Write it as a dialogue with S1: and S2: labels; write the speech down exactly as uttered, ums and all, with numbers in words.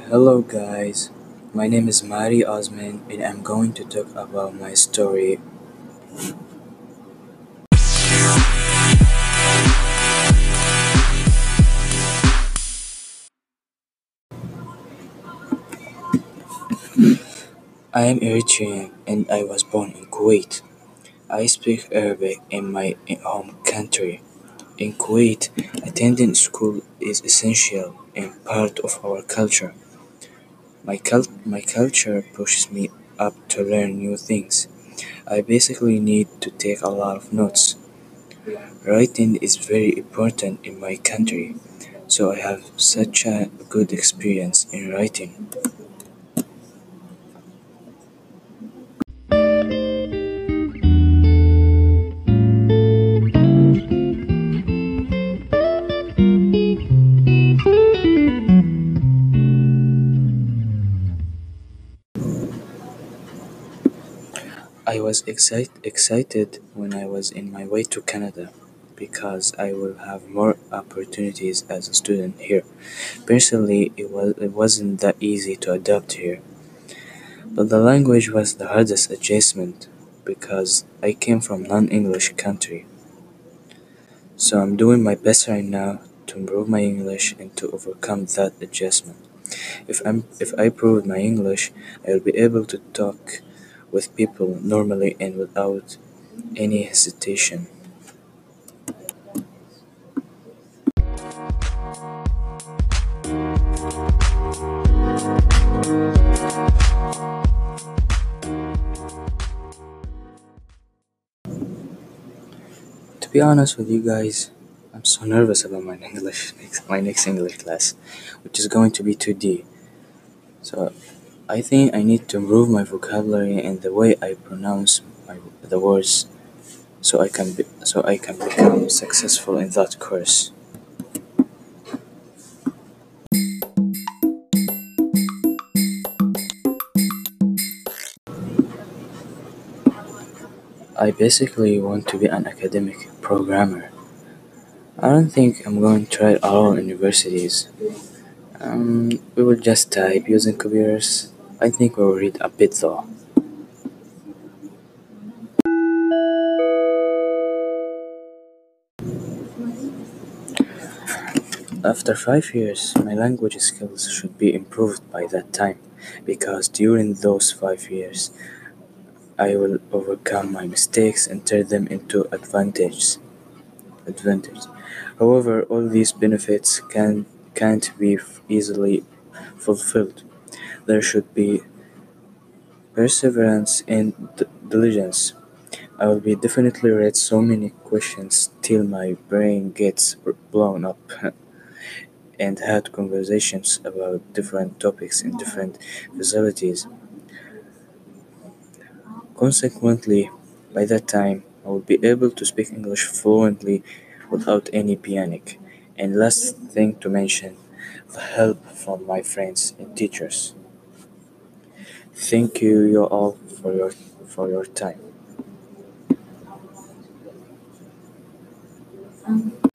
S1: Hello guys, my name is Mari Osman and I'm going to talk about my story. I am Eritrean and I was born in Kuwait. I speak Arabic in my home country. In Kuwait, attending school is essential and part of our culture. My, cul- my culture pushes me up to learn new things. I basically need to take a lot of notes. Writing is very important in my country, so I have such a good experience in writing. I was excite- excited when I was in my way to Canada because I will have more opportunities as a student here. Personally, it, was, it wasn't that easy to adapt here, but the language was the hardest adjustment because I came from non-English country. So I'm doing my best right now to improve my English and to overcome that adjustment. If I'm if I improve my English, I will be able to talk with people normally and without any hesitation. To be honest with you guys, I'm so nervous about my English my next English class, which is going to be two D. So I think I need to improve my vocabulary and the way I pronounce my, the words so I can be, so I can become successful in that course. I basically want to be an academic programmer. I don't think I'm going to try all universities. Um, we will just type using computers. I think we will read a bit though. After five years, my language skills should be improved by that time, because during those five years, I will overcome my mistakes and turn them into advantages. Advantage. However, all these benefits can can't be f- easily fulfilled. There should be perseverance and d- diligence. I will be definitely read so many questions till my brain gets blown up and had conversations about different topics in different facilities. Consequently, by that time, I will be able to speak English fluently without any panic. And last thing to mention, the help from my friends and teachers. Thank you, you all, for your for your time.